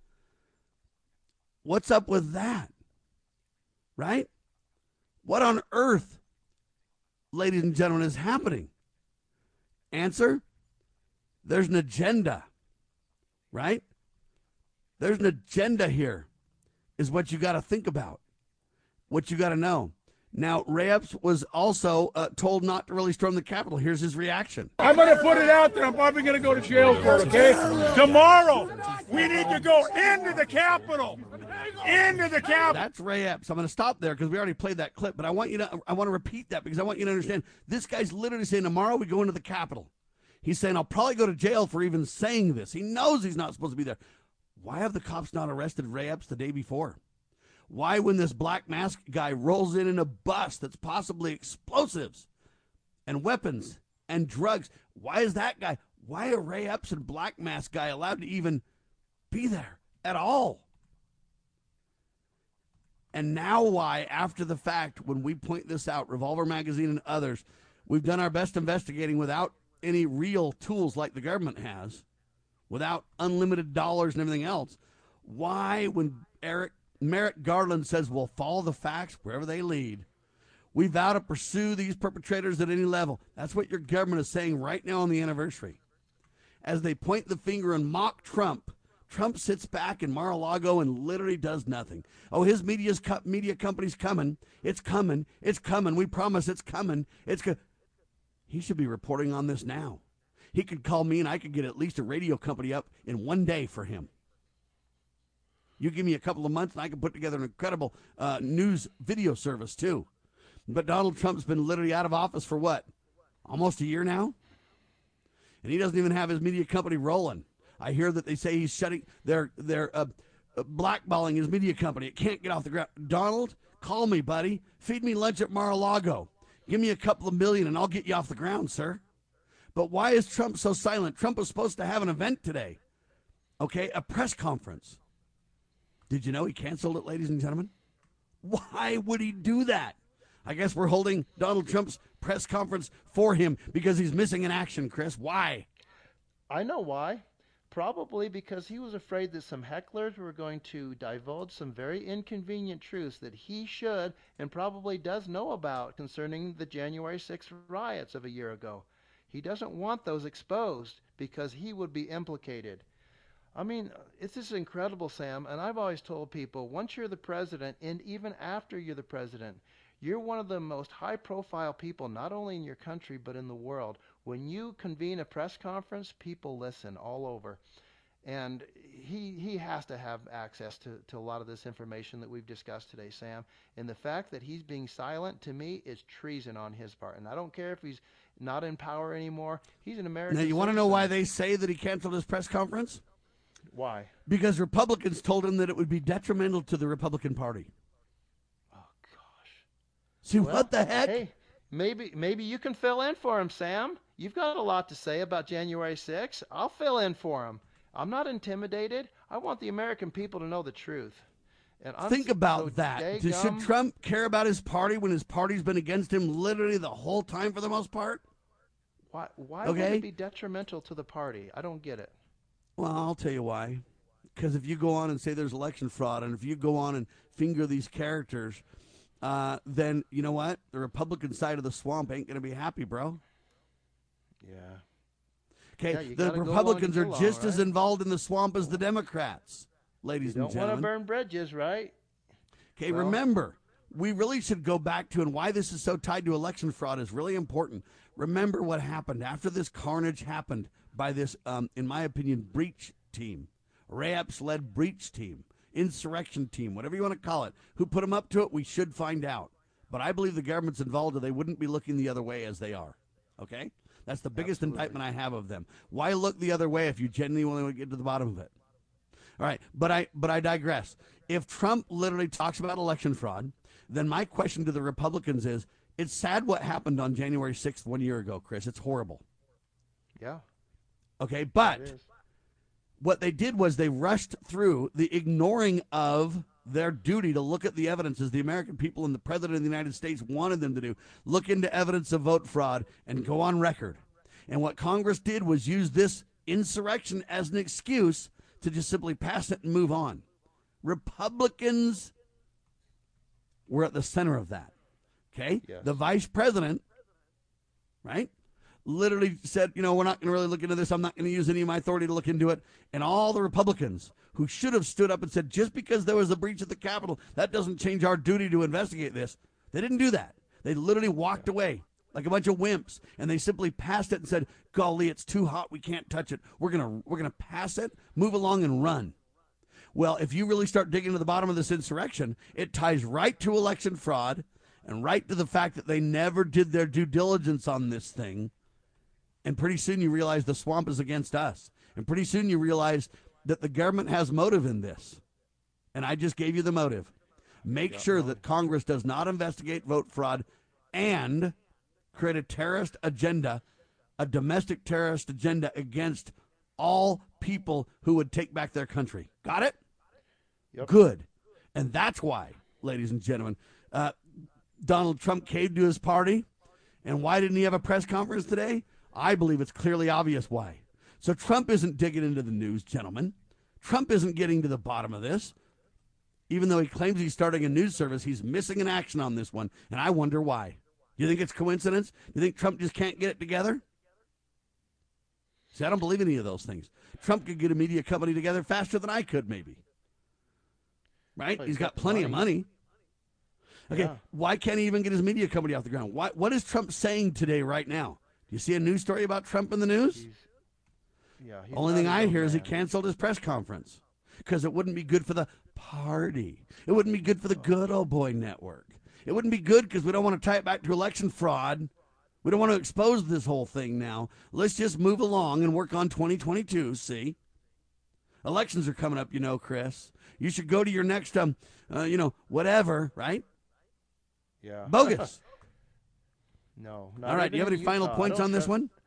What's up with that? Right? What on earth, ladies and gentlemen, is happening? Answer, there's an agenda, right? There's an agenda here is what you got to think about. What you got to know. Now, Ray Epps was also uh, told not to really storm the Capitol. Here's his reaction. I'm going to put it out there. I'm probably going to go to jail for it, okay? Tomorrow, we need to go into the Capitol. Into the Capitol. That's Ray Epps. I'm going to stop there because we already played that clip, but I want you to, I want to repeat that because I want you to understand this guy's literally saying tomorrow we go into the Capitol. He's saying I'll probably go to jail for even saying this. He knows he's not supposed to be there. Why have the cops not arrested Ray Epps the day before? Why, when this black mask guy rolls in in a bus that's possibly explosives and weapons and drugs, why is that guy, why are Ray Epps and black mask guy allowed to even be there at all? And now why, after the fact, when we point this out, Revolver Magazine and others, we've done our best investigating without any real tools like the government has, without unlimited dollars and everything else. Why, when Eric Merrick Garland says we'll follow the facts wherever they lead, we vow to pursue these perpetrators at any level. That's what your government is saying right now on the anniversary. As they point the finger and mock Trump, Trump sits back in Mar-a-Lago and literally does nothing. Oh, his media's co- media company's coming. It's coming. It's coming. We promise it's coming. It's co- He should be reporting on this now. He could call me and I could get at least a radio company up in one day for him. You give me a couple of months and I can put together an incredible uh, news video service too. But Donald Trump's been literally out of office for what? Almost a year now? And he doesn't even have his media company rolling. I hear that they say he's shutting, they're, they're uh, blackballing his media company. It can't get off the ground. Donald, call me, buddy. Feed me lunch at Mar-a-Lago. Give me a couple of million and I'll get you off the ground, sir. But why is Trump so silent? Trump was supposed to have an event today. Okay, a press conference. Did you know he canceled it, ladies and gentlemen? Why would he do that? I guess we're holding Donald Trump's press conference for him because he's missing in action, Chris. Why? I know why. Probably because he was afraid that some hecklers were going to divulge some very inconvenient truths that he should and probably does know about concerning the January sixth riots of a year ago. He doesn't want those exposed because he would be implicated. I mean, it's just incredible, Sam, and I've always told people, once you're the president, and even after you're the president, you're one of the most high-profile people, not only in your country, but in the world. When you convene a press conference, people listen all over. And he he has to have access to, to a lot of this information that we've discussed today, Sam. And the fact that he's being silent, to me, is treason on his part. And I don't care if he's not in power anymore. He's an American Now, you want to citizen. know why they say that he canceled his press conference? Why? Because Republicans told him that it would be detrimental to the Republican Party. See, Well, what the heck? Hey, maybe maybe you can fill in for him, Sam. You've got a lot to say about January sixth. I'll fill in for him. I'm not intimidated. I want the American people to know the truth. And I'm Think so about that. Does- Should daggum- Trump care about his party when his party's been against him literally the whole time for the most part? Why, why would Okay. it be detrimental to the party? I don't get it. Well, I'll tell you why. Because if you go on and say there's election fraud, and if you go on and finger these characters, uh, then you know what? The Republican side of the swamp ain't going to be happy, bro. Yeah. Okay, Yeah, you the gotta go Republicans along are to get just along, as right? involved in the swamp as the Democrats, ladies You and don't want to gentlemen. burn bridges, right? Okay, Well- remember, we really should go back to, and why this is so tied to election fraud is really important. Remember what happened after this carnage happened by this, um, in my opinion, breach team, Ray Epps-led breach team, insurrection team, whatever you want to call it. Who put them up to it, we should find out. But I believe the government's involved or they wouldn't be looking the other way as they are. Okay? That's the biggest Absolutely. indictment I have of them. Why look the other way if you genuinely want to get to the bottom of it? All right, but I but I digress. If Trump literally talks about election fraud, then my question to the Republicans is, it's sad what happened on January sixth one year ago, Chris. It's horrible. Yeah. Okay, It but is. what they did was they rushed through the ignoring of their duty to look at the evidence as the American people and the President of the United States wanted them to do. Look into evidence of vote fraud and go on record. And what Congress did was use this insurrection as an excuse to just simply pass it and move on. Republicans were at the center of that. Okay? Yes. The vice president, right, literally said, you know, we're not going to really look into this. I'm not going to use any of my authority to look into it. And all the Republicans who should have stood up and said, just because there was a breach at the Capitol, that doesn't change our duty to investigate this. They didn't do that. They literally walked away like a bunch of wimps, and they simply passed it and said, golly, it's too hot. We can't touch it. We're going to we're going to pass it, move along, and run. Well, if you really start digging to the bottom of this insurrection, it ties right to election fraud and right to the fact that they never did their due diligence on this thing. And pretty soon you realize the swamp is against us. And pretty soon you realize that the government has motive in this. And I just gave you the motive. Make sure that Congress does not investigate vote fraud and create a terrorist agenda, a domestic terrorist agenda against all people who would take back their country. Got it? Yep. Good. And that's why, ladies and gentlemen, uh, Donald Trump caved to his party. And why didn't he have a press conference today? I believe it's clearly obvious why. So Trump isn't digging into the news, gentlemen. Trump isn't getting to the bottom of this. Even though he claims he's starting a news service, he's missing in action on this one. And I wonder why. Do you think it's coincidence? Do you think Trump just can't get it together? See, I don't believe any of those things. Trump could get a media company together faster than I could, maybe. Right? Well, he's he's got got the plenty of money. money. Okay, Yeah. why can't he even get his media company off the ground? Why, what is Trump saying today, right now? Do you see a news story about Trump in the news? He's, yeah. He's Only not thing his I own hear is he man. canceled his press conference because it wouldn't be good for the party. It wouldn't be good for the Good Old Boy Network. It wouldn't be good because we don't want to tie it back to election fraud. We don't want to expose this whole thing now. Let's just move along and work on twenty twenty-two, see? Elections are coming up, you know, Chris. You should go to your next, um, uh, you know, whatever, right? Yeah. Bogus. No. Not All right, do you have even any in final Utah. I points don't on this trust- one?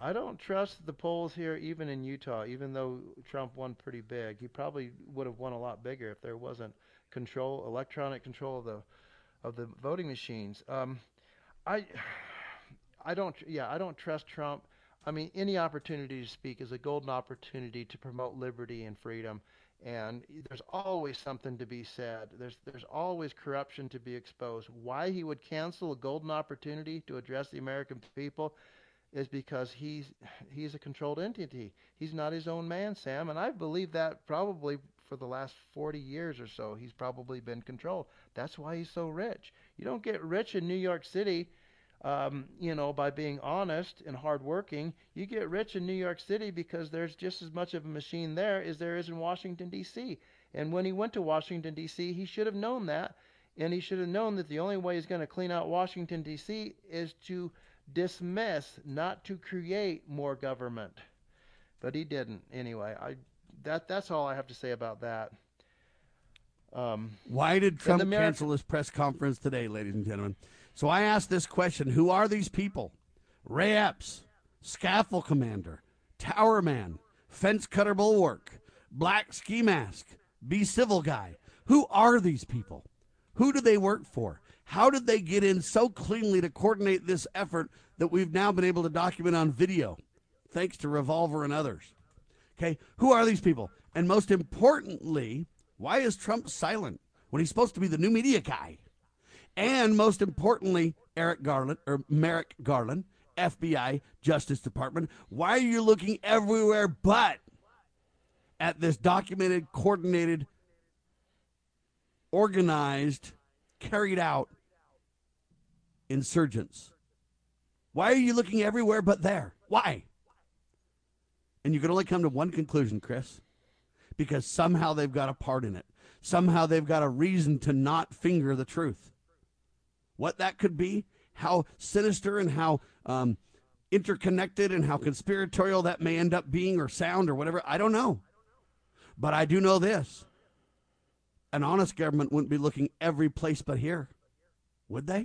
I don't trust the polls here, even in Utah, even though Trump won pretty big. He probably would have won a lot bigger if there wasn't control, electronic control of the of the voting machines. Um, I, I don't, yeah, I don't trust Trump. I mean, any opportunity to speak is a golden opportunity to promote liberty and freedom. And there's always something to be said. There's there's always corruption to be exposed. Why he would cancel a golden opportunity to address the American people is because he's he's a controlled entity. He's not his own man, Sam. And I believe that probably for the last forty years or so, he's probably been controlled. That's why he's so rich. You don't get rich in New York City, um, you know, by being honest and hardworking. You get rich in New York City because there's just as much of a machine there as there is in Washington, D C And when he went to Washington, D C, he should have known that. And he should have known that the only way he's going to clean out Washington, D C is to dismiss, not to create more government. But he didn't. Anyway, I that that's all I have to say about that. Um, Why did Trump American- cancel his press conference today, ladies and gentlemen? So I asked this question: who are these people? Ray Epps, Scaffold Commander, Tower Man, Fence Cutter Bulwark, Black Ski Mask, Be Civil Guy. Who are these people? Who do they work for? How did they get in so cleanly to coordinate this effort that we've now been able to document on video, thanks to Revolver and others? Okay, who are these people? And most importantly, why is Trump silent when he's supposed to be the new media guy? And most importantly, Eric Garland, or Merrick Garland, F B I, Justice Department, why are you looking everywhere but at this documented, coordinated, organized, carried out insurgents? Why are you looking everywhere but there? Why? And you can only come to one conclusion, Chris, because somehow they've got a part in it. Somehow they've got a reason to not finger the truth. What that could be, how sinister and how um, interconnected and how conspiratorial that may end up being or sound or whatever, I don't know. But I do know this. An honest government wouldn't be looking every place but here, would they?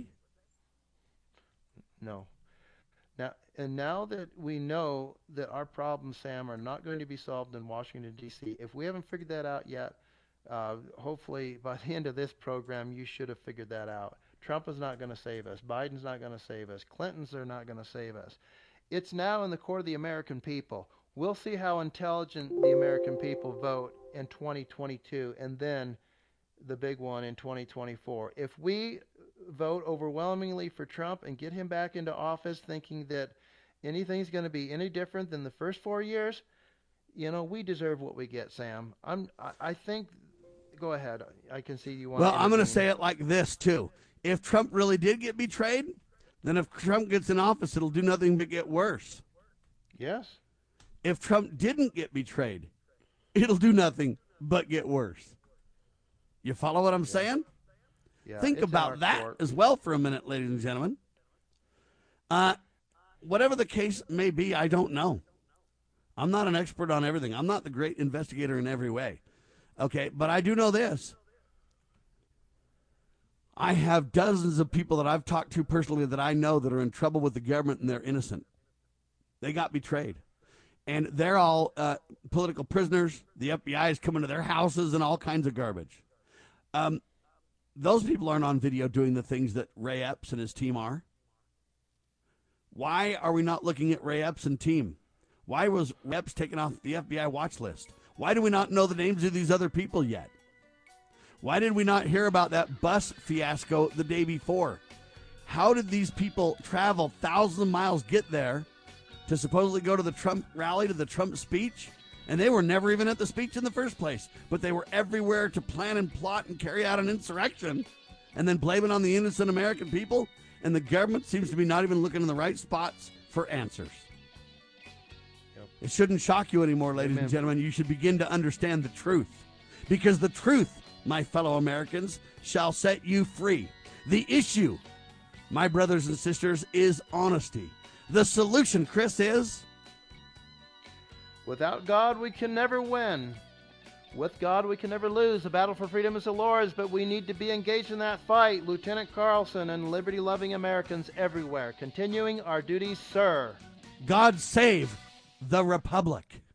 No. Now, and now that we know that our problems, Sam, are not going to be solved in Washington, D C, if we haven't figured that out yet, uh, hopefully by the end of this program, you should have figured that out. Trump is not going to save us. Biden's not going to save us. Clintons are not going to save us. It's now in the court of the American people. We'll see how intelligent the American people vote in twenty twenty-two, and then the big one in twenty twenty-four. If we vote overwhelmingly for Trump and get him back into office thinking that anything's going to be any different than the first four years, you know, we deserve what we get, Sam. I'm, I, I think, go ahead. I can see you want Well, to I'm going to intervene. say it like this, too. If Trump really did get betrayed, then if Trump gets in office, it'll do nothing but get worse. Yes. If Trump didn't get betrayed, it'll do nothing but get worse. You follow what I'm saying? Yeah, Think it's in our about that court. as well for a minute, ladies and gentlemen. Uh, whatever the case may be, I don't know. I'm not an expert on everything. I'm not the great investigator in every way. Okay, but I do know this. I have dozens of people that I've talked to personally that I know that are in trouble with the government and they're innocent. They got betrayed. And they're all uh, political prisoners. The F B I is coming to their houses and all kinds of garbage. Um, those people aren't on video doing the things that Ray Epps and his team are. Why are we not looking at Ray Epps and team? Why was Ray Epps taken off the F B I watch list? Why do we not know the names of these other people yet? Why did we not hear about that bus fiasco the day before? How did these people travel thousands of miles, get there to supposedly go to the Trump rally, to the Trump speech? And they were never even at the speech in the first place, but they were everywhere to plan and plot and carry out an insurrection and then blame it on the innocent American people. And the government seems to be not even looking in the right spots for answers. Yep. It shouldn't shock you anymore, ladies Amen. and gentlemen. You should begin to understand the truth, because the truth, my fellow Americans, shall set you free. The issue, my brothers and sisters, is honesty. The solution, Chris, is... Without God, we can never win. With God, we can never lose. The battle for freedom is the Lord's, but we need to be engaged in that fight. Lieutenant Carlson and liberty-loving Americans everywhere, continuing our duties, sir. God save the Republic.